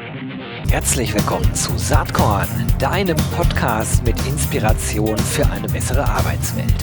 Herzlich willkommen zu Saatkorn, deinem Podcast mit Inspiration für eine bessere Arbeitswelt.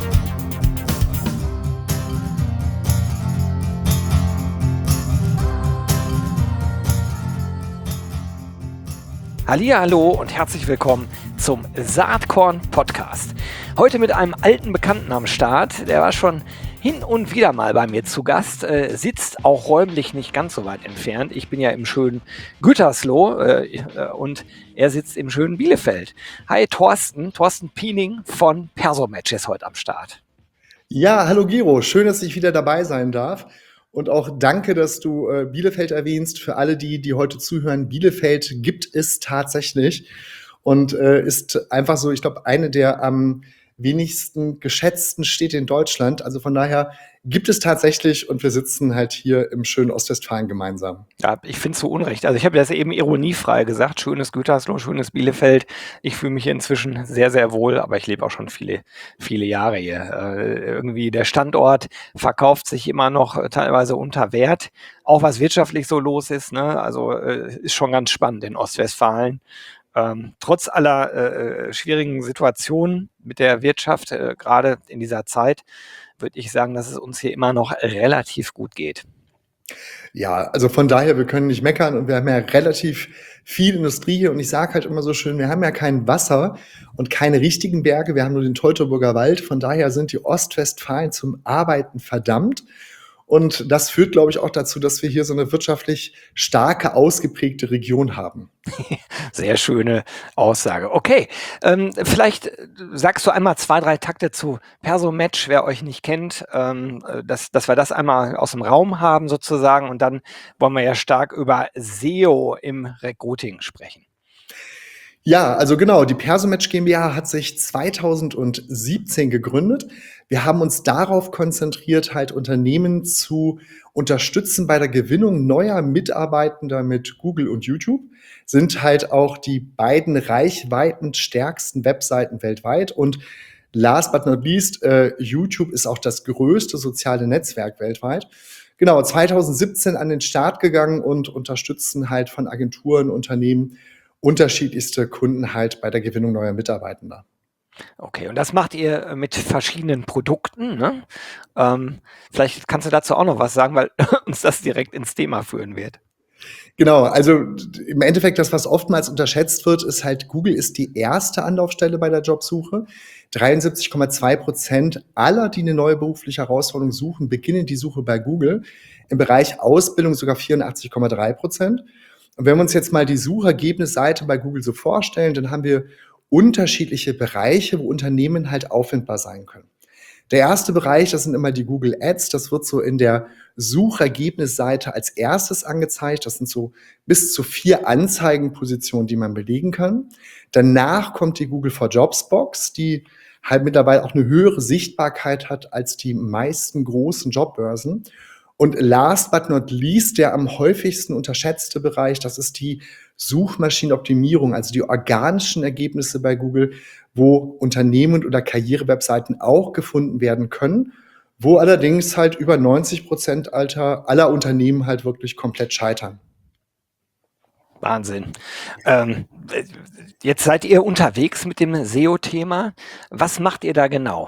Hallihallo und herzlich willkommen zum Saatkorn Podcast. Heute mit einem alten Bekannten am Start, der war schon hin und wieder mal bei mir zu Gast, sitzt auch räumlich nicht ganz so weit entfernt. Ich bin ja im schönen Gütersloh und er sitzt im schönen Bielefeld. Hi Thorsten Piening von Persomatch ist heute am Start. Ja, hallo Gero, schön, dass ich wieder dabei sein darf. Und auch danke, dass du Bielefeld erwähnst. Für alle, die heute zuhören, Bielefeld gibt es tatsächlich und ist einfach so, ich glaube, eine der am wenigsten geschätzten Städte in Deutschland. Also von daher gibt es tatsächlich und wir sitzen halt hier im schönen Ostwestfalen gemeinsam. Ja, ich finde es zu Unrecht. Also ich habe das eben ironiefrei gesagt. Schönes Gütersloh, schönes Bielefeld. Ich fühle mich hier inzwischen sehr, sehr wohl, aber ich lebe auch schon viele, viele Jahre hier. Irgendwie der Standort verkauft sich immer noch teilweise unter Wert. Auch was wirtschaftlich so los ist, ne? Also ist schon ganz spannend in Ostwestfalen. Trotz aller schwierigen Situationen mit der Wirtschaft, gerade in dieser Zeit, würde ich sagen, dass es uns hier immer noch relativ gut geht. Ja, also von daher, wir können nicht meckern und wir haben ja relativ viel Industrie hier und ich sage halt immer so schön, wir haben ja kein Wasser und keine richtigen Berge, wir haben nur den Teutoburger Wald, von daher sind die Ostwestfalen zum Arbeiten verdammt und das führt, glaube ich, auch dazu, dass wir hier so eine wirtschaftlich starke, ausgeprägte Region haben. Sehr schöne Aussage. Okay, vielleicht sagst du einmal 2, 3 Takte zu Persomatch, wer euch nicht kennt, dass wir das einmal aus dem Raum haben sozusagen und dann wollen wir ja stark über SEO im Recruiting sprechen. Ja, also genau, die Persomatch GmbH hat sich 2017 gegründet. Wir haben uns darauf konzentriert, halt Unternehmen zu unterstützen bei der Gewinnung neuer Mitarbeitender mit Google und YouTube. Sind halt auch die beiden reichweitenstärksten Webseiten weltweit. Und last but not least, YouTube ist auch das größte soziale Netzwerk weltweit. Genau, 2017 an den Start gegangen und unterstützen halt von Agenturen, Unternehmen unterschiedlichste Kunden halt bei der Gewinnung neuer Mitarbeitender. Okay, und das macht ihr mit verschiedenen Produkten, ne? Vielleicht kannst du dazu auch noch was sagen, weil uns das direkt ins Thema führen wird. Genau, also im Endeffekt das, was oftmals unterschätzt wird, ist halt, Google ist die erste Anlaufstelle bei der Jobsuche. 73,2% aller, die eine neue berufliche Herausforderung suchen, beginnen die Suche bei Google. Im Bereich Ausbildung sogar 84,3%. Und wenn wir uns jetzt mal die Suchergebnisseite bei Google so vorstellen, dann haben wir unterschiedliche Bereiche, wo Unternehmen halt auffindbar sein können. Der erste Bereich, das sind immer die Google Ads. Das wird so in der Suchergebnisseite als erstes angezeigt. Das sind so bis zu 4 Anzeigenpositionen, die man belegen kann. Danach kommt die Google for Jobs Box, die halt mittlerweile auch eine höhere Sichtbarkeit hat als die meisten großen Jobbörsen. Und last but not least, der am häufigsten unterschätzte Bereich, das ist die Suchmaschinenoptimierung, also die organischen Ergebnisse bei Google, wo Unternehmen oder Karrierewebseiten auch gefunden werden können, wo allerdings halt über 90% aller Unternehmen halt wirklich komplett scheitern. Wahnsinn. Jetzt seid ihr unterwegs mit dem SEO-Thema. Was macht ihr da genau?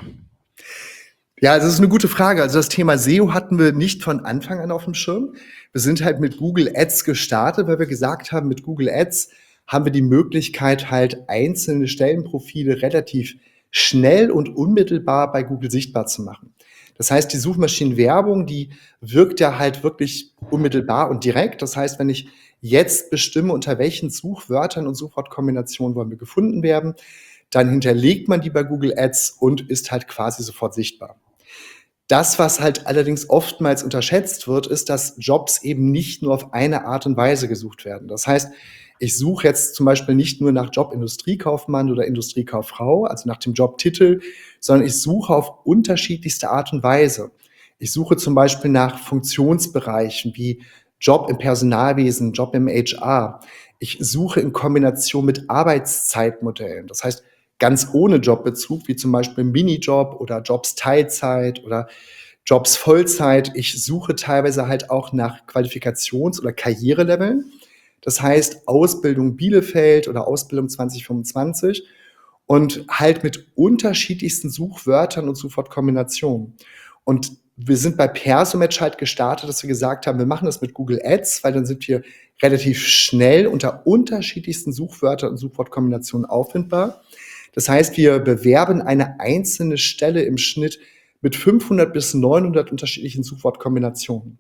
Ja, das ist eine gute Frage. Also das Thema SEO hatten wir nicht von Anfang an auf dem Schirm. Wir sind halt mit Google Ads gestartet, weil wir gesagt haben, mit Google Ads haben wir die Möglichkeit, halt einzelne Stellenprofile relativ schnell und unmittelbar bei Google sichtbar zu machen. Das heißt, die Suchmaschinenwerbung, die wirkt ja halt wirklich unmittelbar und direkt. Das heißt, wenn ich jetzt bestimme, unter welchen Suchwörtern und Suchwortkombinationen wollen wir gefunden werden, dann hinterlegt man die bei Google Ads und ist halt quasi sofort sichtbar. Das, was halt allerdings oftmals unterschätzt wird, ist, dass Jobs eben nicht nur auf eine Art und Weise gesucht werden. Das heißt, ich suche jetzt zum Beispiel nicht nur nach Job Industriekaufmann oder Industriekauffrau, also nach dem Jobtitel, sondern ich suche auf unterschiedlichste Art und Weise. Ich suche zum Beispiel nach Funktionsbereichen wie Job im Personalwesen, Job im HR. Ich suche in Kombination mit Arbeitszeitmodellen. Das heißt, ganz ohne Jobbezug, wie zum Beispiel Minijob oder Jobs Teilzeit oder Jobs Vollzeit. Ich suche teilweise halt auch nach Qualifikations- oder Karriereleveln. Das heißt Ausbildung Bielefeld oder Ausbildung 2025 und halt mit unterschiedlichsten Suchwörtern und Suchwortkombinationen. Und wir sind bei Persomatch halt gestartet, dass wir gesagt haben, wir machen das mit Google Ads, weil dann sind wir relativ schnell unter unterschiedlichsten Suchwörtern und Suchwortkombinationen auffindbar. Das heißt, wir bewerben eine einzelne Stelle im Schnitt mit 500 bis 900 unterschiedlichen Suchwortkombinationen.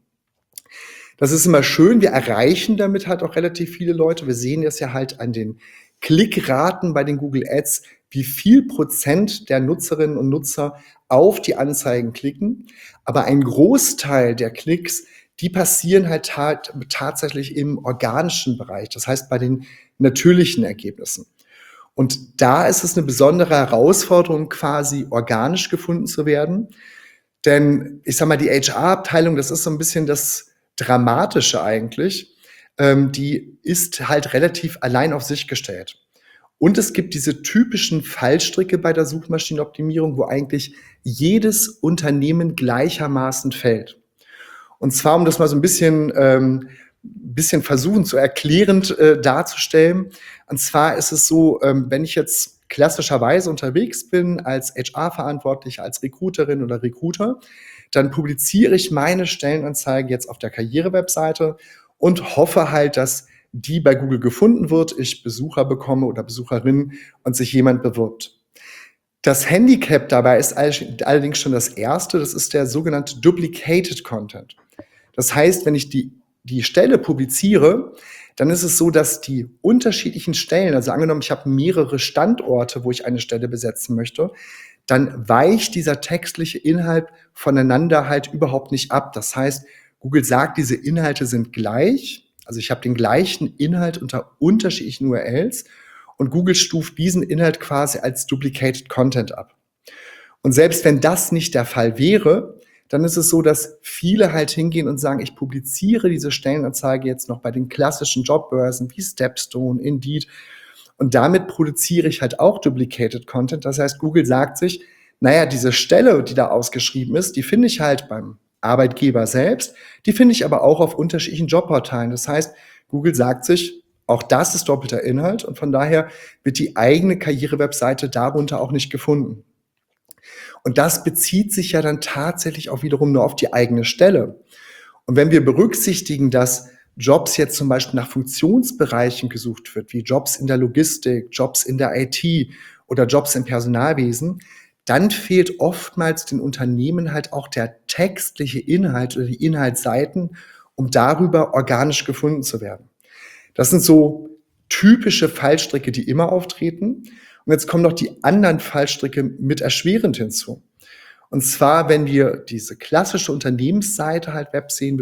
Das ist immer schön. Wir erreichen damit halt auch relativ viele Leute. Wir sehen das ja halt an den Klickraten bei den Google Ads, wie viel Prozent der Nutzerinnen und Nutzer auf die Anzeigen klicken. Aber ein Großteil der Klicks, die passieren halt tatsächlich im organischen Bereich. Das heißt, bei den natürlichen Ergebnissen. Und da ist es eine besondere Herausforderung, quasi organisch gefunden zu werden. Denn ich sage mal, die HR-Abteilung, das ist so ein bisschen das Dramatische eigentlich. Die ist halt relativ allein auf sich gestellt. Und es gibt diese typischen Fallstricke bei der Suchmaschinenoptimierung, wo eigentlich jedes Unternehmen gleichermaßen fällt. Und zwar, um das mal so ein bisschen versuchen zu erklärend darzustellen. Und zwar ist es so, wenn ich jetzt klassischerweise unterwegs bin als HR-Verantwortliche, als Recruiterin oder Recruiter, dann publiziere ich meine Stellenanzeige jetzt auf der Karriere-Webseite und hoffe halt, dass die bei Google gefunden wird, ich Besucher bekomme oder Besucherinnen und sich jemand bewirbt. Das Handicap dabei ist allerdings schon das erste, das ist der sogenannte Duplicated Content. Das heißt, wenn ich die Stelle publiziere, dann ist es so, dass die unterschiedlichen Stellen, also angenommen, ich habe mehrere Standorte, wo ich eine Stelle besetzen möchte, dann weicht dieser textliche Inhalt voneinander halt überhaupt nicht ab. Das heißt, Google sagt, diese Inhalte sind gleich. Also ich habe den gleichen Inhalt unter unterschiedlichen URLs und Google stuft diesen Inhalt quasi als Duplicated Content ab. Und selbst wenn das nicht der Fall wäre, dann ist es so, dass viele halt hingehen und sagen, ich publiziere diese Stellenanzeige jetzt noch bei den klassischen Jobbörsen wie Stepstone, Indeed. Und damit produziere ich halt auch Duplicated Content. Das heißt, Google sagt sich, naja, diese Stelle, die da ausgeschrieben ist, die finde ich halt beim Arbeitgeber selbst, die finde ich aber auch auf unterschiedlichen Jobportalen. Das heißt, Google sagt sich, auch das ist doppelter Inhalt und von daher wird die eigene Karriere-Webseite darunter auch nicht gefunden. Und das bezieht sich ja dann tatsächlich auch wiederum nur auf die eigene Stelle. Und wenn wir berücksichtigen, dass Jobs jetzt zum Beispiel nach Funktionsbereichen gesucht wird, wie Jobs in der Logistik, Jobs in der IT oder Jobs im Personalwesen, dann fehlt oftmals den Unternehmen halt auch der textliche Inhalt oder die Inhaltsseiten, um darüber organisch gefunden zu werden. Das sind so typische Fallstricke, die immer auftreten. Und jetzt kommen noch die anderen Fallstricke mit erschwerend hinzu. Und zwar, wenn wir diese klassische Unternehmensseite halt Web sehen,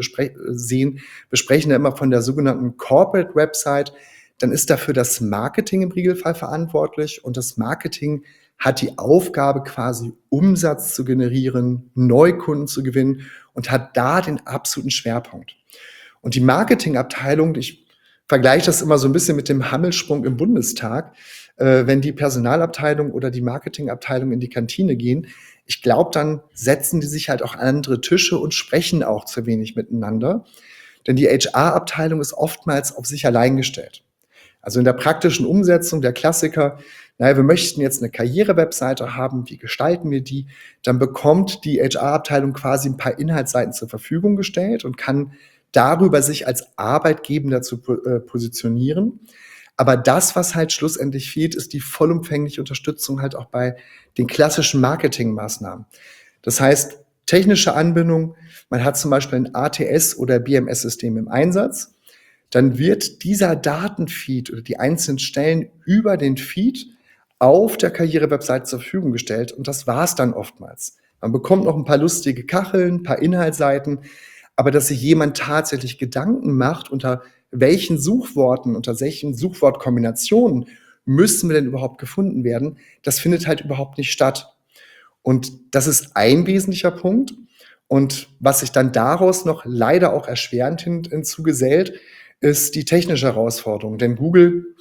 wir sprechen ja immer von der sogenannten Corporate Website, dann ist dafür das Marketing im Regelfall verantwortlich und das Marketing hat die Aufgabe quasi Umsatz zu generieren, Neukunden zu gewinnen und hat da den absoluten Schwerpunkt. Und die Marketingabteilung, ich vergleiche das immer so ein bisschen mit dem Hammelsprung im Bundestag, wenn die Personalabteilung oder die Marketingabteilung in die Kantine gehen. Ich glaube, dann setzen die sich halt auch an andere Tische und sprechen auch zu wenig miteinander. Denn die HR-Abteilung ist oftmals auf sich allein gestellt. Also in der praktischen Umsetzung der Klassiker, naja, wir möchten jetzt eine Karriere-Webseite haben, wie gestalten wir die? Dann bekommt die HR-Abteilung quasi ein paar Inhaltsseiten zur Verfügung gestellt und kann darüber sich als Arbeitgeber zu positionieren. Aber das, was halt schlussendlich fehlt, ist die vollumfängliche Unterstützung halt auch bei den klassischen Marketingmaßnahmen. Das heißt, technische Anbindung, man hat zum Beispiel ein ATS- oder BMS-System im Einsatz, dann wird dieser Datenfeed oder die einzelnen Stellen über den Feed auf der Karriere-Webseite zur Verfügung gestellt und das war's dann oftmals. Man bekommt noch ein paar lustige Kacheln, ein paar Inhaltsseiten, aber dass sich jemand tatsächlich Gedanken macht, unter welchen Suchworten, unter welchen Suchwortkombinationen müssen wir denn überhaupt gefunden werden, das findet halt überhaupt nicht statt. Und das ist ein wesentlicher Punkt. Und was sich dann daraus noch leider auch erschwerend hinzugesellt, ist die technische Herausforderung. Denn Google,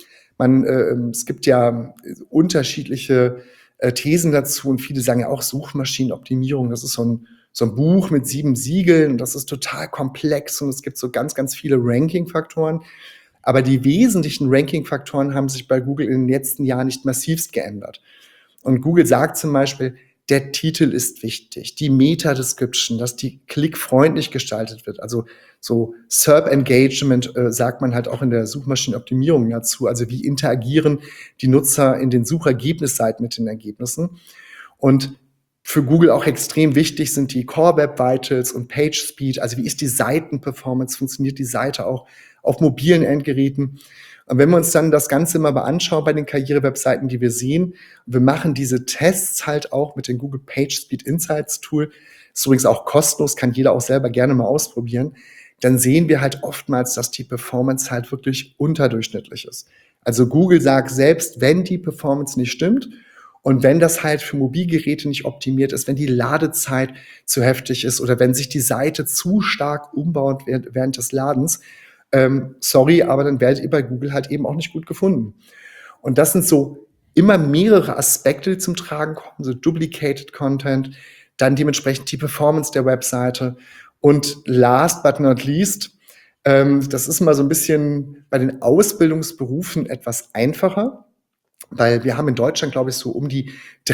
es gibt ja unterschiedliche Thesen dazu und viele sagen ja auch Suchmaschinenoptimierung, das ist so ein Buch mit 7 Siegeln und das ist total komplex und es gibt so ganz, ganz viele Ranking-Faktoren. Aber die wesentlichen Ranking-Faktoren haben sich bei Google in den letzten Jahren nicht massivst geändert. Und Google sagt zum Beispiel, der Titel ist wichtig, die Meta-Description, dass die klickfreundlich gestaltet wird. Also so SERP-Engagement sagt man halt auch in der Suchmaschinenoptimierung dazu. Also wie interagieren die Nutzer in den Suchergebnisseiten mit den Ergebnissen. Und für Google auch extrem wichtig sind die Core Web Vitals und Page Speed. Also wie ist die Seitenperformance? Funktioniert die Seite auch auf mobilen Endgeräten? Und wenn wir uns dann das Ganze mal anschauen bei den Karriere-Webseiten, die wir sehen, wir machen diese Tests halt auch mit dem Google PageSpeed Insights Tool, ist übrigens auch kostenlos, kann jeder auch selber gerne mal ausprobieren, dann sehen wir halt oftmals, dass die Performance halt wirklich unterdurchschnittlich ist. Also Google sagt selbst, wenn die Performance nicht stimmt und wenn das halt für Mobilgeräte nicht optimiert ist, wenn die Ladezeit zu heftig ist oder wenn sich die Seite zu stark umbaut während des Ladens, sorry, aber dann werdet ihr bei Google halt eben auch nicht gut gefunden. Und das sind so immer mehrere Aspekte, die zum Tragen kommen, so Duplicated Content, dann dementsprechend die Performance der Webseite und last but not least, das ist mal so ein bisschen bei den Ausbildungsberufen etwas einfacher, weil wir haben in Deutschland, glaube ich, so um die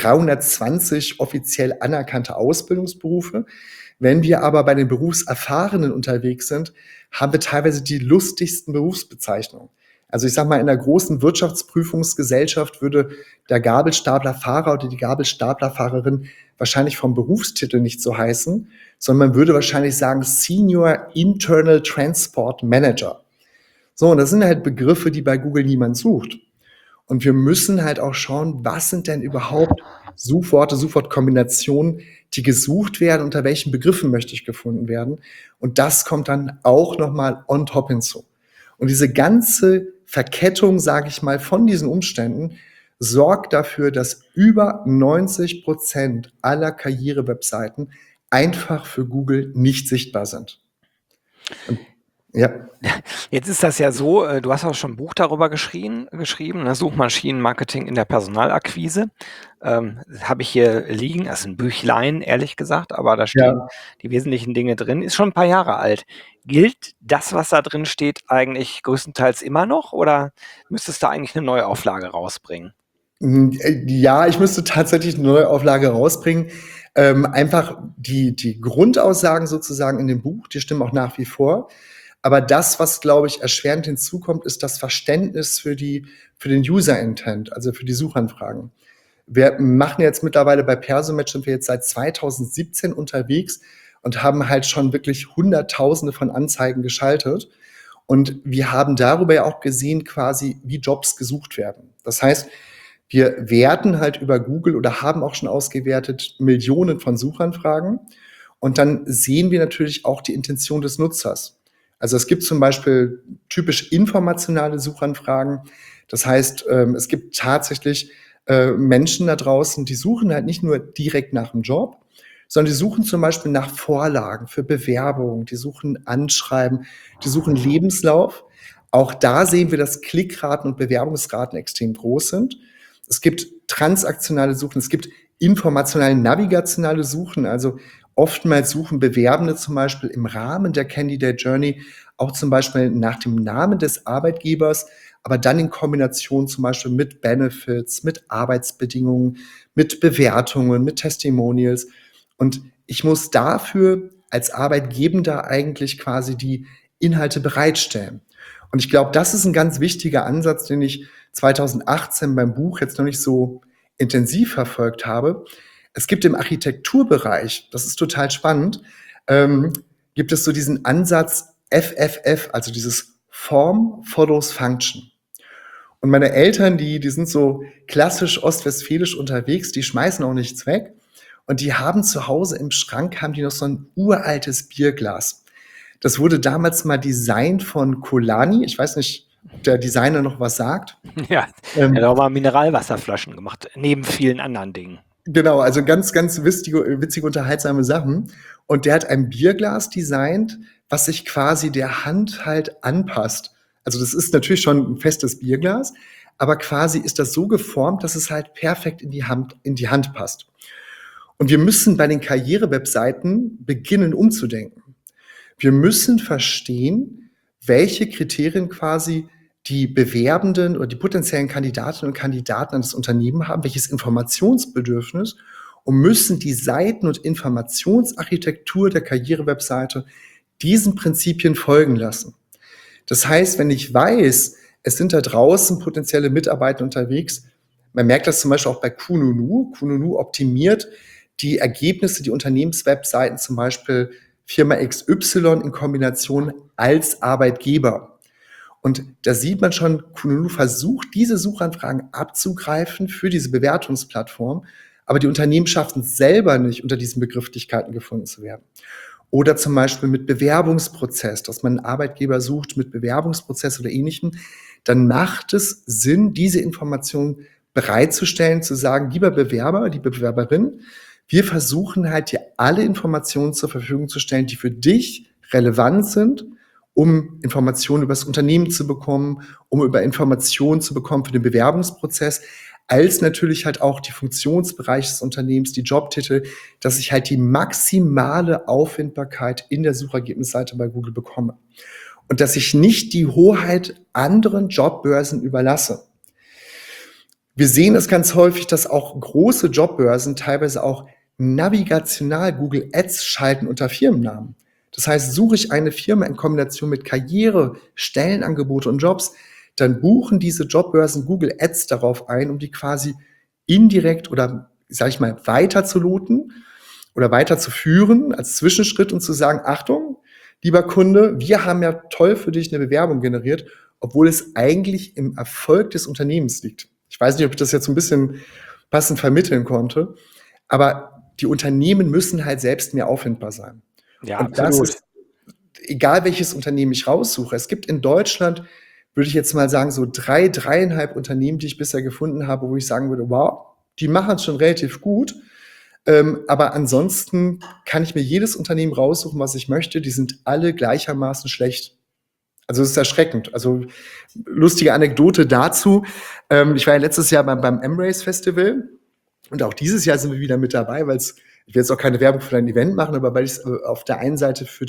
320 offiziell anerkannte Ausbildungsberufe. Wenn wir aber bei den Berufserfahrenen unterwegs sind, haben wir teilweise die lustigsten Berufsbezeichnungen. Also ich sage mal, in einer großen Wirtschaftsprüfungsgesellschaft würde der Gabelstaplerfahrer oder die Gabelstaplerfahrerin wahrscheinlich vom Berufstitel nicht so heißen, sondern man würde wahrscheinlich sagen Senior Internal Transport Manager. So, und das sind halt Begriffe, die bei Google niemand sucht. Und wir müssen halt auch schauen, was sind denn überhaupt Suchworte, Suchwortkombinationen, die gesucht werden, unter welchen Begriffen möchte ich gefunden werden. Und das kommt dann auch nochmal on top hinzu. Und diese ganze Verkettung, sage ich mal, von diesen Umständen sorgt dafür, dass über 90% aller Karriere-Webseiten einfach für Google nicht sichtbar sind. Und, ja. Jetzt ist das ja so, du hast auch schon ein Buch darüber geschrieben, ne? Suchmaschinenmarketing in der Personalakquise. Habe ich hier liegen, das ist ein Büchlein, ehrlich gesagt, aber da stehen die wesentlichen Dinge drin. Ist schon ein paar Jahre alt. Gilt das, was da drin steht, eigentlich größtenteils immer noch oder müsstest du eigentlich eine Neuauflage rausbringen? Ja, ich müsste tatsächlich eine Neuauflage rausbringen. Einfach die Grundaussagen sozusagen in dem Buch, die stimmen auch nach wie vor. Aber das, was, glaube ich, erschwerend hinzukommt, ist das Verständnis für den User-Intent, also für die Suchanfragen. Wir machen jetzt mittlerweile bei Persomatch, sind wir jetzt seit 2017 unterwegs und haben halt schon wirklich Hunderttausende von Anzeigen geschaltet. Und wir haben darüber ja auch gesehen, quasi, wie Jobs gesucht werden. Das heißt, wir werten halt über Google oder haben auch schon ausgewertet Millionen von Suchanfragen. Und dann sehen wir natürlich auch die Intention des Nutzers. Also es gibt zum Beispiel typisch informationale Suchanfragen. Das heißt, es gibt tatsächlich Menschen da draußen, die suchen halt nicht nur direkt nach einem Job, sondern die suchen zum Beispiel nach Vorlagen für Bewerbungen, die suchen Anschreiben, die suchen Lebenslauf. Auch da sehen wir, dass Klickraten und Bewerbungsraten extrem groß sind. Es gibt transaktionale Suchen, es gibt informationale, navigationale Suchen, also oftmals suchen Bewerbende zum Beispiel im Rahmen der Candidate Journey auch zum Beispiel nach dem Namen des Arbeitgebers, aber dann in Kombination zum Beispiel mit Benefits, mit Arbeitsbedingungen, mit Bewertungen, mit Testimonials. Und ich muss dafür als Arbeitgebender eigentlich quasi die Inhalte bereitstellen. Und ich glaube, das ist ein ganz wichtiger Ansatz, den ich 2018 beim Buch jetzt noch nicht so intensiv verfolgt habe. Es gibt im Architekturbereich, das ist total spannend, gibt es so diesen Ansatz FFF, also dieses Form Follows Function. Und meine Eltern, die sind so klassisch ostwestfälisch unterwegs, die schmeißen auch nichts weg. Und die haben zu Hause im Schrank, haben die noch so ein uraltes Bierglas. Das wurde damals mal designt von Colani. Ich weiß nicht, ob der Designer noch was sagt. Ja, er hat auch mal Mineralwasserflaschen gemacht, neben vielen anderen Dingen. Genau, also ganz, ganz witzige, unterhaltsame Sachen. Und der hat ein Bierglas designt, was sich quasi der Hand halt anpasst. Also das ist natürlich schon ein festes Bierglas, aber quasi ist das so geformt, dass es halt perfekt in die Hand passt. Und wir müssen bei den Karriere-Webseiten beginnen umzudenken. Wir müssen verstehen, welche Kriterien quasi die Bewerbenden oder die potenziellen Kandidatinnen und Kandidaten an das Unternehmen haben, welches Informationsbedürfnis, und müssen die Seiten- und Informationsarchitektur der Karrierewebseite diesen Prinzipien folgen lassen. Das heißt, wenn ich weiß, es sind da draußen potenzielle Mitarbeiter unterwegs, man merkt das zum Beispiel auch bei Kununu. Kununu optimiert die Ergebnisse, die Unternehmenswebseiten, zum Beispiel Firma XY in Kombination als Arbeitgeber. Und da sieht man schon, Kununu versucht, diese Suchanfragen abzugreifen für diese Bewertungsplattform, aber die Unternehmen schaffen es selber nicht, unter diesen Begrifflichkeiten gefunden zu werden. Oder zum Beispiel mit Bewerbungsprozess, dass man einen Arbeitgeber sucht mit Bewerbungsprozess oder Ähnlichem, dann macht es Sinn, diese Informationen bereitzustellen, zu sagen, lieber Bewerber, liebe Bewerberin, wir versuchen halt dir alle Informationen zur Verfügung zu stellen, die für dich relevant sind, um Informationen über das Unternehmen zu bekommen, um über Informationen zu bekommen für den Bewerbungsprozess, als natürlich halt auch die Funktionsbereiche des Unternehmens, die Jobtitel, dass ich halt die maximale Auffindbarkeit in der Suchergebnisseite bei Google bekomme. Und dass ich nicht die Hoheit anderen Jobbörsen überlasse. Wir sehen es ganz häufig, dass auch große Jobbörsen teilweise auch navigational Google Ads schalten unter Firmennamen. Das heißt, suche ich eine Firma in Kombination mit Karriere, Stellenangebote und Jobs, dann buchen diese Jobbörsen Google Ads darauf ein, um die quasi indirekt oder, sage ich mal, weiterzuloten oder weiterzuführen als Zwischenschritt und zu sagen, Achtung, lieber Kunde, wir haben ja toll für dich eine Bewerbung generiert, obwohl es eigentlich im Erfolg des Unternehmens liegt. Ich weiß nicht, ob ich das jetzt ein bisschen passend vermitteln konnte, aber die Unternehmen müssen halt selbst mehr auffindbar sein. Ja, Und das absolut. ist, egal welches Unternehmen ich raussuche, es gibt in Deutschland, würde ich jetzt mal sagen, so 3,5 Unternehmen, die ich bisher gefunden habe, wo ich sagen würde, wow, die machen es schon relativ gut. Aber ansonsten kann ich mir jedes Unternehmen raussuchen, was ich möchte. Die sind alle gleichermaßen schlecht. Also es ist erschreckend. Also lustige Anekdote dazu. Ich war ja letztes Jahr beim Embrace Festival und auch dieses Jahr sind wir wieder mit dabei, weil ich will jetzt auch keine Werbung für ein Event machen, aber weil ich es auf der einen Seite für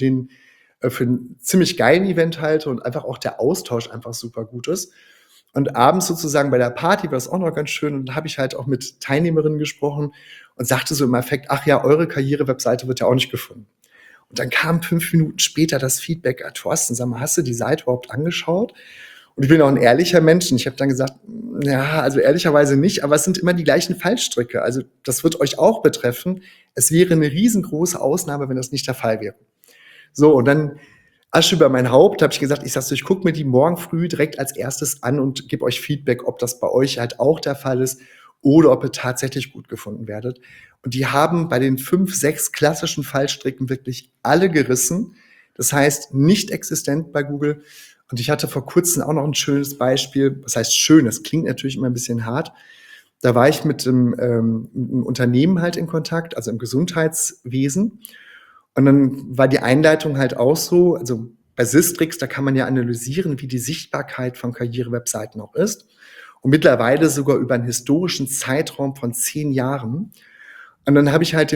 einen ziemlich geilen Event halte und einfach auch der Austausch einfach super gut ist. Und abends sozusagen bei der Party war es auch noch ganz schön und da habe ich halt auch mit Teilnehmerinnen gesprochen und sagte so im Effekt, ach ja, eure Karrierewebseite wird ja auch nicht gefunden. Und dann kam 5 Minuten später das Feedback, Thorsten, sag mal, hast du die Seite überhaupt angeschaut? Und ich bin auch ein ehrlicher Mensch und ich habe dann gesagt, ja, also ehrlicherweise nicht, aber es sind immer die gleichen Fallstricke. Also das wird euch auch betreffen. Es wäre eine riesengroße Ausnahme, wenn das nicht der Fall wäre. So, und dann Asche über mein Haupt, habe ich gesagt, ich sag so, ich gucke mir die morgen früh direkt als erstes an und gebe euch Feedback, ob das bei euch halt auch der Fall ist oder ob ihr tatsächlich gut gefunden werdet. Und die haben bei den 5, 6 klassischen Fallstricken wirklich alle gerissen. Das heißt, nicht existent bei Google. Und ich hatte vor kurzem auch noch ein schönes Beispiel. Was heißt schön? Das klingt natürlich immer ein bisschen hart. Da war ich mit einem Unternehmen halt in Kontakt, also im Gesundheitswesen. Und dann war die Einleitung halt auch so, also bei Sistrix, da kann man ja analysieren, wie die Sichtbarkeit von Karrierewebseiten auch ist. Und mittlerweile sogar über einen historischen Zeitraum von 10 Jahren. Und dann habe ich halt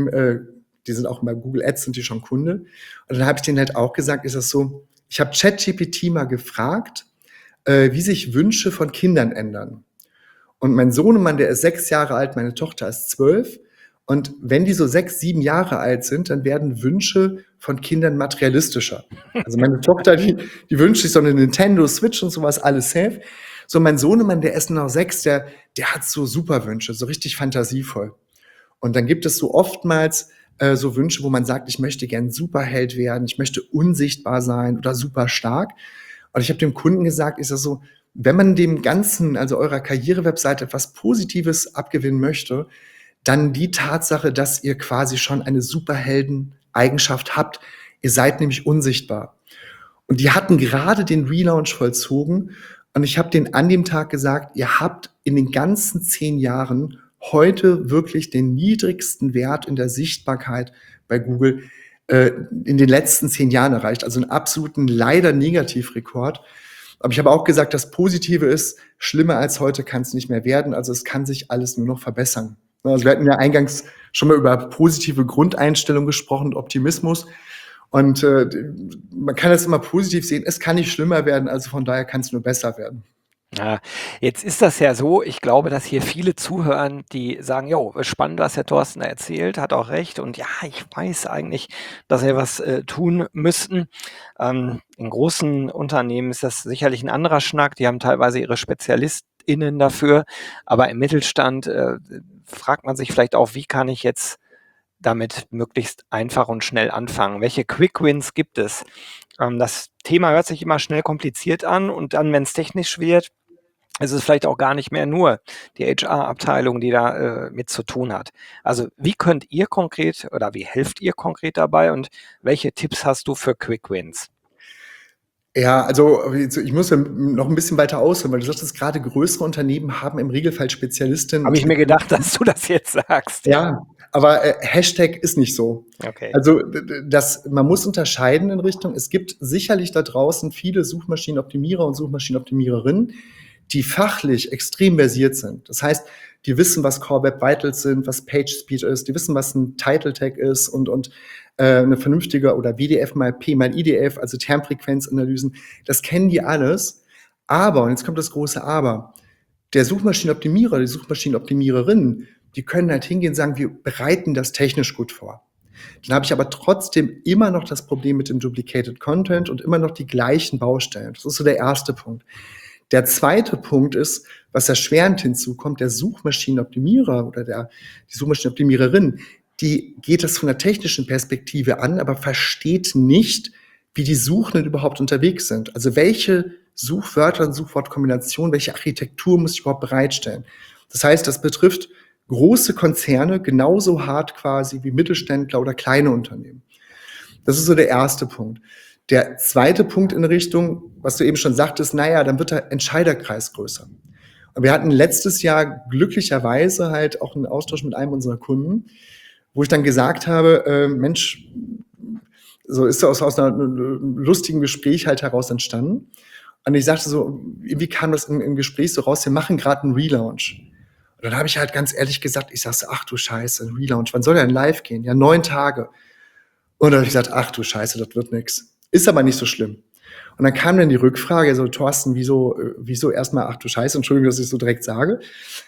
die sind auch bei Google Ads, sind die schon Kunde. Und dann habe ich denen halt auch gesagt, ist das so, ich habe ChatGPT mal gefragt, wie sich Wünsche von Kindern ändern. Und mein Sohnemann, der ist 6 Jahre alt, meine Tochter ist 12. Und wenn die so 6, 7 Jahre alt sind, dann werden Wünsche von Kindern materialistischer. Also meine Tochter, die wünscht sich so eine Nintendo Switch und sowas, alles safe. So mein Sohnemann, der ist noch 6, der hat so super Wünsche, so richtig fantasievoll. Und dann gibt es so oftmals so Wünsche, wo man sagt, ich möchte gern Superheld werden, ich möchte unsichtbar sein oder super stark. Und ich habe dem Kunden gesagt, ist das so, wenn man dem Ganzen, also eurer Karrierewebseite, etwas Positives abgewinnen möchte, dann die Tatsache, dass ihr quasi schon eine Superhelden-Eigenschaft habt. Ihr seid nämlich unsichtbar. Und die hatten gerade den Relaunch vollzogen. Und ich habe denen an dem Tag gesagt, ihr habt in den ganzen 10 Jahren heute wirklich den niedrigsten Wert in der Sichtbarkeit bei Google in den letzten 10 Jahren erreicht. Also einen absoluten, leider Negativrekord. Aber ich habe auch gesagt, das Positive ist, schlimmer als heute kann es nicht mehr werden. Also es kann sich alles nur noch verbessern. Also wir hatten ja eingangs schon mal über positive Grundeinstellung gesprochen und Optimismus. Und man kann das immer positiv sehen, es kann nicht schlimmer werden, also von daher kann es nur besser werden. Ja, jetzt ist das ja so, ich glaube, dass hier viele zuhören, die sagen: „Jo, spannend, was der Thorsten da erzählt, hat auch recht und ja, ich weiß eigentlich, dass wir was, tun müssten.“ In großen Unternehmen ist das sicherlich ein anderer Schnack, die haben teilweise ihre SpezialistInnen dafür, aber im Mittelstand, fragt man sich vielleicht auch: „Wie kann ich jetzt damit möglichst einfach und schnell anfangen? Welche Quick Wins gibt es?“ Das Thema hört sich immer schnell kompliziert an und dann, wenn es technisch wird, ist es vielleicht auch gar nicht mehr nur die HR-Abteilung, die da mit zu tun hat. Also wie könnt ihr konkret oder wie helft ihr konkret dabei und welche Tipps hast du für Quick Wins? Ja, also ich muss ja noch ein bisschen weiter ausholen, weil du sagtest gerade größere Unternehmen haben im Regelfall Spezialistinnen und Habe ich mir gedacht, Spezialisten. dass du das jetzt sagst. Ja, Ja, aber Hashtag ist nicht so. okay. Also man muss unterscheiden in Richtung, es gibt sicherlich da draußen viele Suchmaschinenoptimierer und Suchmaschinenoptimiererinnen, die fachlich extrem versiert sind. Das heißt, die wissen, was Core Web Vitals sind, was Page Speed ist, die wissen, was ein Title Tag ist und eine vernünftige oder WDF mal P mal IDF, also Termfrequenzanalysen, das kennen die alles. Aber, und jetzt kommt das große Aber, der Suchmaschinenoptimierer, die Suchmaschinenoptimiererin, die können halt hingehen und sagen, wir bereiten das technisch gut vor. Dann habe ich aber trotzdem immer noch das Problem mit dem Duplicated Content und immer noch die gleichen Baustellen. Das ist so der erste Punkt. Der zweite Punkt ist, was erschwerend hinzukommt, der Suchmaschinenoptimierer oder die Suchmaschinenoptimiererin, die geht das von der technischen Perspektive an, aber versteht nicht, wie die Suchenden überhaupt unterwegs sind. Also welche Suchwörter und Suchwortkombinationen, welche Architektur muss ich überhaupt bereitstellen? Das heißt, das betrifft große Konzerne genauso hart quasi wie Mittelständler oder kleine Unternehmen. Das ist so der erste Punkt. Der zweite Punkt in Richtung, was du eben schon sagtest, naja, dann wird der Entscheiderkreis größer. Und wir hatten letztes Jahr glücklicherweise halt auch einen Austausch mit einem unserer Kunden, wo ich dann gesagt habe, Mensch, so ist aus einer lustigen Gespräch halt heraus entstanden. Und ich sagte so, wie kam das im Gespräch so raus, wir machen gerade einen Relaunch. Und dann habe ich halt ganz ehrlich gesagt, ich sag so, ach du Scheiße, ein Relaunch, wann soll der denn live gehen? Ja, 9 Tage. Und dann habe ich gesagt, ach du Scheiße, das wird nix. Ist aber nicht so schlimm. Und dann kam dann die Rückfrage, so Thorsten, wieso erstmal, ach du Scheiße, Entschuldigung, dass ich so direkt sage.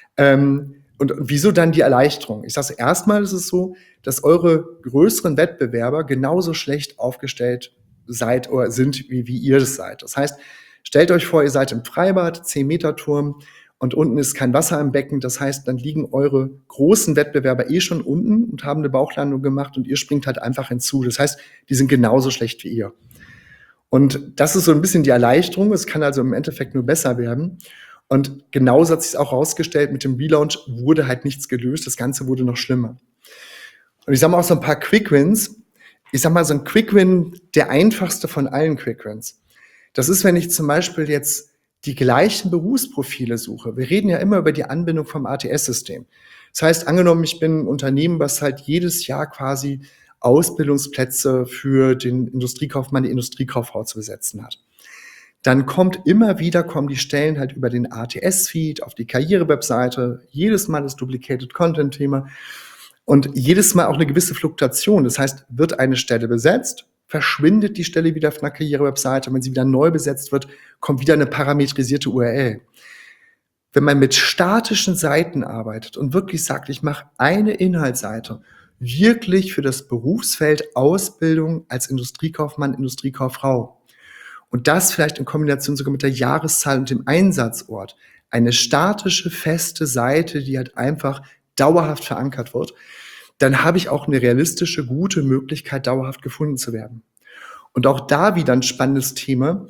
Und wieso dann die Erleichterung? Ich sage, erstmal ist es so, dass eure größeren Wettbewerber genauso schlecht aufgestellt seid oder sind, wie ihr das seid. Das heißt, stellt euch vor, ihr seid im Freibad, 10-Meter-Turm und unten ist kein Wasser im Becken. Das heißt, dann liegen eure großen Wettbewerber eh schon unten und haben eine Bauchlandung gemacht und ihr springt halt einfach hinzu. Das heißt, die sind genauso schlecht wie ihr. Und das ist so ein bisschen die Erleichterung. Es kann also im Endeffekt nur besser werden. Und genauso hat sich auch herausgestellt, mit dem Relaunch wurde halt nichts gelöst. Das Ganze wurde noch schlimmer. Und ich sage mal auch so ein paar Quick Wins. Ich sage mal so ein Quick Win, der einfachste von allen Quick Wins. Das ist, wenn ich zum Beispiel jetzt die gleichen Berufsprofile suche. Wir reden ja immer über die Anbindung vom ATS-System. Das heißt, angenommen, ich bin ein Unternehmen, was halt jedes Jahr quasi Ausbildungsplätze für den Industriekaufmann, die Industriekauffrau zu besetzen hat. Dann kommen die Stellen halt über den ATS-Feed auf die Karriere-Webseite. Jedes Mal das Duplicated Content-Thema. Und jedes Mal auch eine gewisse Fluktuation. Das heißt, wird eine Stelle besetzt, verschwindet die Stelle wieder auf einer Karriere-Webseite. Wenn sie wieder neu besetzt wird, kommt wieder eine parametrisierte URL. Wenn man mit statischen Seiten arbeitet und wirklich sagt, ich mache eine Inhaltsseite wirklich für das Berufsfeld Ausbildung als Industriekaufmann, Industriekauffrau, und das vielleicht in Kombination sogar mit der Jahreszahl und dem Einsatzort, eine statische, feste Seite, die halt einfach dauerhaft verankert wird, dann habe ich auch eine realistische, gute Möglichkeit, dauerhaft gefunden zu werden. Und auch da wieder ein spannendes Thema.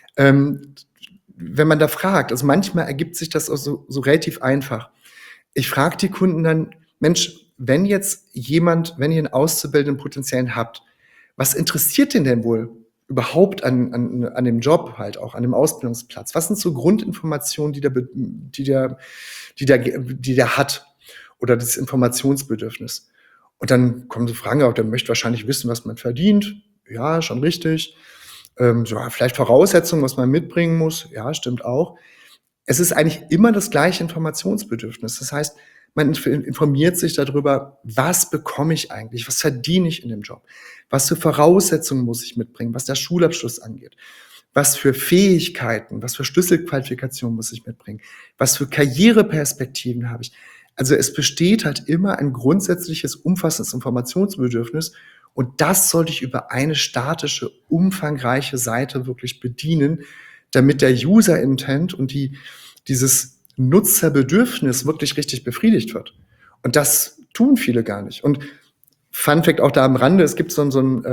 Wenn man da fragt, also manchmal ergibt sich das auch so relativ einfach. Ich frage die Kunden dann, Mensch, wenn ihr einen auszubildenden Potenziellen habt, was interessiert den denn wohl überhaupt an dem Job halt auch, an dem Ausbildungsplatz? Was sind so Grundinformationen, die der hat oder das Informationsbedürfnis? Und dann kommen so Fragen auf, der möchte wahrscheinlich wissen, was man verdient. Ja, schon richtig. Vielleicht Voraussetzungen, was man mitbringen muss. Ja, stimmt auch. Es ist eigentlich immer das gleiche Informationsbedürfnis. Das heißt, man informiert sich darüber, was bekomme ich eigentlich, was verdiene ich in dem Job, was für Voraussetzungen muss ich mitbringen, was der Schulabschluss angeht, was für Fähigkeiten, was für Schlüsselqualifikationen muss ich mitbringen, was für Karriereperspektiven habe ich. Also es besteht halt immer ein grundsätzliches, umfassendes Informationsbedürfnis und das sollte ich über eine statische, umfangreiche Seite wirklich bedienen, damit der User-Intent und dieses Nutzerbedürfnis wirklich richtig befriedigt wird. Und das tun viele gar nicht. Und Fun Fact auch da am Rande, es gibt so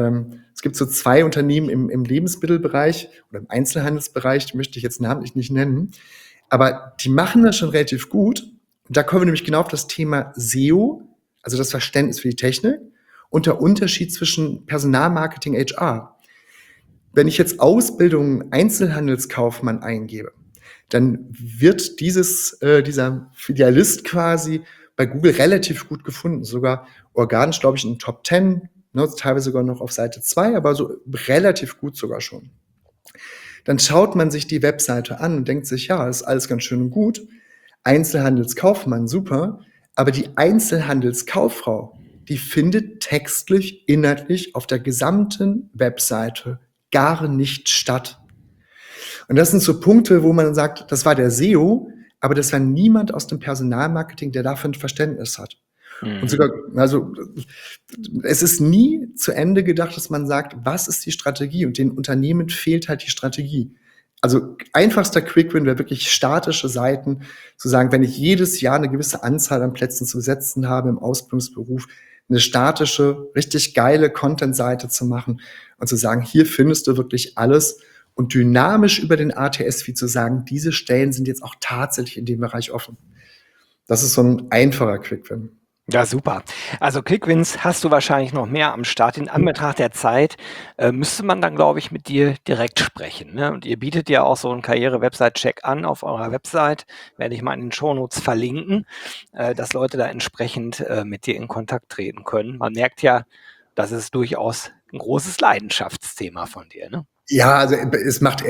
2 Unternehmen im Lebensmittelbereich oder im Einzelhandelsbereich, die möchte ich jetzt namentlich nicht nennen, aber die machen das schon relativ gut. Und da kommen wir nämlich genau auf das Thema SEO, also das Verständnis für die Technik und der Unterschied zwischen Personalmarketing, HR. Wenn ich jetzt Ausbildung Einzelhandelskaufmann eingebe, dann wird dieser Filialist quasi bei Google relativ gut gefunden, sogar organisch, glaube ich, in den Top 10, ne, teilweise sogar noch auf Seite 2, aber so relativ gut sogar schon. Dann schaut man sich die Webseite an und denkt sich, ja, ist alles ganz schön und gut, Einzelhandelskaufmann, super, aber die Einzelhandelskauffrau, die findet textlich, inhaltlich auf der gesamten Webseite gar nicht statt. Und das sind so Punkte, wo man sagt, das war der SEO, aber das war niemand aus dem Personalmarketing, der dafür ein Verständnis hat. Und sogar, also es ist nie zu Ende gedacht, dass man sagt, was ist die Strategie? Und den Unternehmen fehlt halt die Strategie. Also einfachster Quick-Win wäre wirklich statische Seiten, zu sagen, wenn ich jedes Jahr eine gewisse Anzahl an Plätzen zu besetzen habe im Ausbildungsberuf, eine statische, richtig geile Content-Seite zu machen und zu sagen, hier findest du wirklich alles und dynamisch über den ATS-Feed zu sagen, diese Stellen sind jetzt auch tatsächlich in dem Bereich offen. Das ist so ein einfacher Quick-Win. Ja, super. Also Quick-Wins hast du wahrscheinlich noch mehr am Start. In Anbetracht der Zeit müsste man dann, glaube ich, mit dir direkt sprechen. Ne? Und ihr bietet ja auch so einen Karriere-Website-Check an auf eurer Website. Werde ich mal in den Shownotes verlinken, dass Leute da entsprechend mit dir in Kontakt treten können. Man merkt ja, das ist durchaus ein großes Leidenschaftsthema von dir. Ne? Ja, also es macht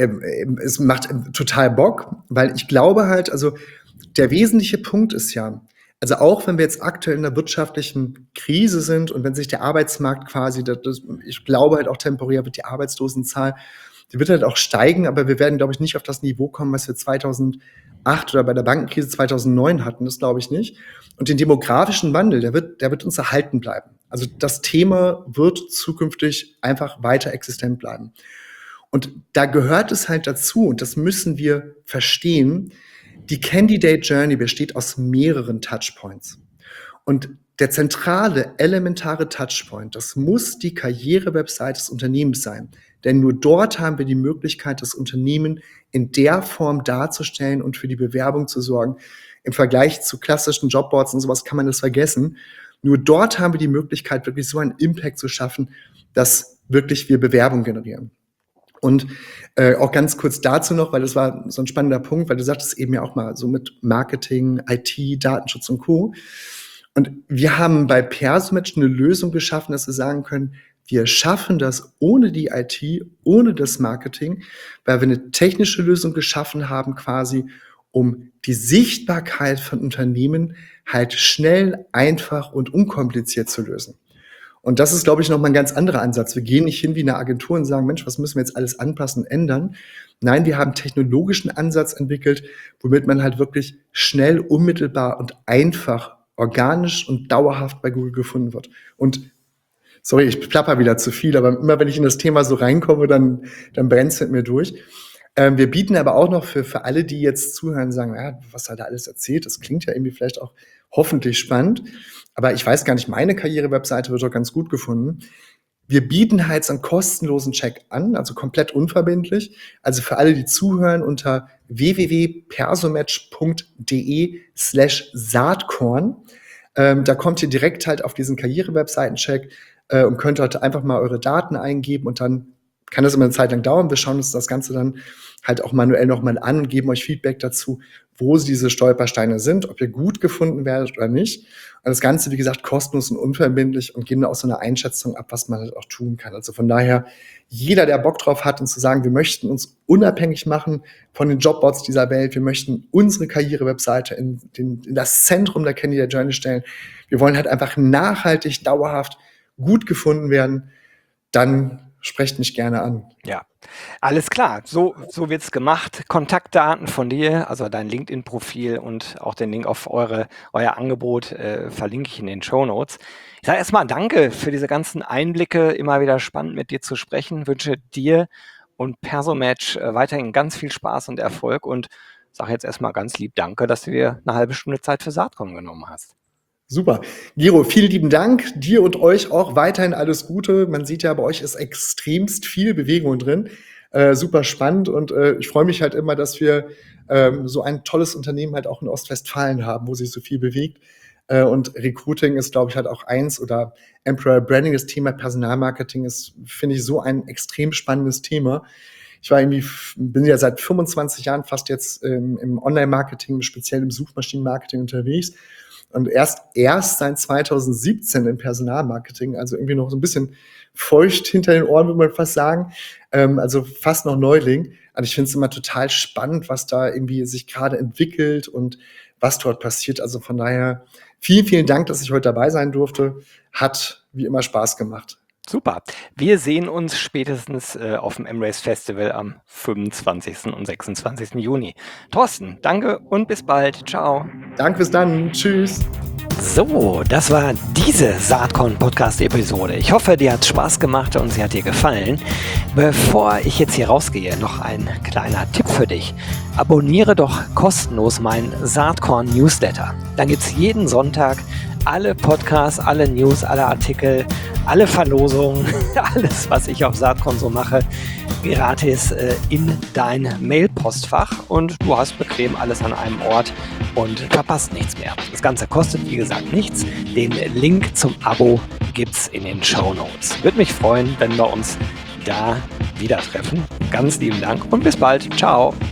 total Bock, weil ich glaube halt, also der wesentliche Punkt ist ja, also auch wenn wir jetzt aktuell in einer wirtschaftlichen Krise sind und wenn sich der Arbeitsmarkt quasi, ich glaube halt auch temporär wird die Arbeitslosenzahl, die wird halt auch steigen, aber wir werden, glaube ich, nicht auf das Niveau kommen, was wir 2008 oder bei der Bankenkrise 2009 hatten, das glaube ich nicht. Und den demografischen Wandel, der wird uns erhalten bleiben. Also das Thema wird zukünftig einfach weiter existent bleiben. Und da gehört es halt dazu, und das müssen wir verstehen, die Candidate Journey besteht aus mehreren Touchpoints. Und der zentrale, elementare Touchpoint, das muss die Karriere-Website des Unternehmens sein. Denn nur dort haben wir die Möglichkeit, das Unternehmen in der Form darzustellen und für die Bewerbung zu sorgen. Im Vergleich zu klassischen Jobboards und sowas kann man das vergessen. Nur dort haben wir die Möglichkeit, wirklich so einen Impact zu schaffen, dass wirklich wir Bewerbung generieren. Und auch ganz kurz dazu noch, weil das war so ein spannender Punkt, weil du sagtest eben ja auch mal so mit Marketing, IT, Datenschutz und Co. Und wir haben bei Persumatch eine Lösung geschaffen, dass wir sagen können, wir schaffen das ohne die IT, ohne das Marketing, weil wir eine technische Lösung geschaffen haben quasi, um die Sichtbarkeit von Unternehmen halt schnell, einfach und unkompliziert zu lösen. Und das ist, glaube ich, nochmal ein ganz anderer Ansatz. Wir gehen nicht hin wie eine Agentur und sagen, Mensch, was müssen wir jetzt alles anpassen und ändern? Nein, wir haben einen technologischen Ansatz entwickelt, womit man halt wirklich schnell, unmittelbar und einfach, organisch und dauerhaft bei Google gefunden wird. Und sorry, ich plapper wieder zu viel, aber immer wenn ich in das Thema so reinkomme, dann brennt es mit mir durch. Wir bieten aber auch noch für alle, die jetzt zuhören, sagen, ja, was hat er alles erzählt? Das klingt ja irgendwie vielleicht auch hoffentlich spannend. Aber ich weiß gar nicht, meine Karriere-Webseite wird doch ganz gut gefunden. Wir bieten halt so einen kostenlosen Check an, also komplett unverbindlich. Also für alle, die zuhören, unter www.persomatch.de/Saatkorn. Da kommt ihr direkt halt auf diesen Karriere-Webseiten-Check und könnt halt einfach mal eure Daten eingeben und dann kann das immer eine Zeit lang dauern. Wir schauen uns das Ganze dann halt auch manuell nochmal an und geben euch Feedback dazu, wo diese Stolpersteine sind, ob ihr gut gefunden werdet oder nicht. Und das Ganze, wie gesagt, kostenlos und unverbindlich und geben da auch so eine Einschätzung ab, was man halt auch tun kann. Also von daher, jeder, der Bock drauf hat und zu sagen, wir möchten uns unabhängig machen von den Jobbots dieser Welt, wir möchten unsere Karriere-Webseite in das Zentrum der Candidate Journey stellen, wir wollen halt einfach nachhaltig, dauerhaft gut gefunden werden, dann sprecht mich gerne an. Ja, alles klar. So wird's gemacht. Kontaktdaten von dir, also dein LinkedIn-Profil und auch den Link auf euer Angebot verlinke ich in den Shownotes. Ich sage erstmal danke für diese ganzen Einblicke. Immer wieder spannend mit dir zu sprechen. Wünsche dir und Persomatch weiterhin ganz viel Spaß und Erfolg und sage jetzt erstmal ganz lieb danke, dass du dir eine halbe Stunde Zeit für Saatkorn genommen hast. Super. Gero, vielen lieben Dank. Dir und euch auch weiterhin alles Gute. Man sieht ja, bei euch ist extremst viel Bewegung drin. Super spannend und ich freue mich halt immer, dass wir so ein tolles Unternehmen halt auch in Ostwestfalen haben, wo sich so viel bewegt. Und Recruiting ist, glaube ich, halt auch eins oder Employer Branding, das Thema Personalmarketing ist, finde ich, so ein extrem spannendes Thema. Bin ja seit 25 Jahren fast jetzt im Online-Marketing, speziell im Suchmaschinenmarketing unterwegs. Und erst seit 2017 im Personalmarketing, also irgendwie noch so ein bisschen feucht hinter den Ohren, würde man fast sagen. Also fast noch Neuling. Aber ich finde es immer total spannend, was da irgendwie sich gerade entwickelt und was dort passiert. Also von daher vielen, vielen Dank, dass ich heute dabei sein durfte. Hat wie immer Spaß gemacht. Super. Wir sehen uns spätestens auf dem M-Race Festival am 25. und 26. Juni. Thorsten, danke und bis bald. Ciao. Danke, bis dann. Tschüss. So, das war diese Saatkorn-Podcast-Episode. Ich hoffe, dir hat Spaß gemacht und sie hat dir gefallen. Bevor ich jetzt hier rausgehe, noch ein kleiner Tipp für dich. Abonniere doch kostenlos meinen Saatkorn-Newsletter. Dann gibt es jeden Sonntag alle Podcasts, alle News, alle Artikel, alle Verlosungen, alles, was ich auf Saatkorn so mache, gratis in dein Mail-Postfach und du hast bequem alles an einem Ort und verpasst nichts mehr. Das Ganze kostet, wie gesagt, nichts. Den Link zum Abo gibt's in den Shownotes. Würde mich freuen, wenn wir uns da wieder treffen. Ganz lieben Dank und bis bald. Ciao.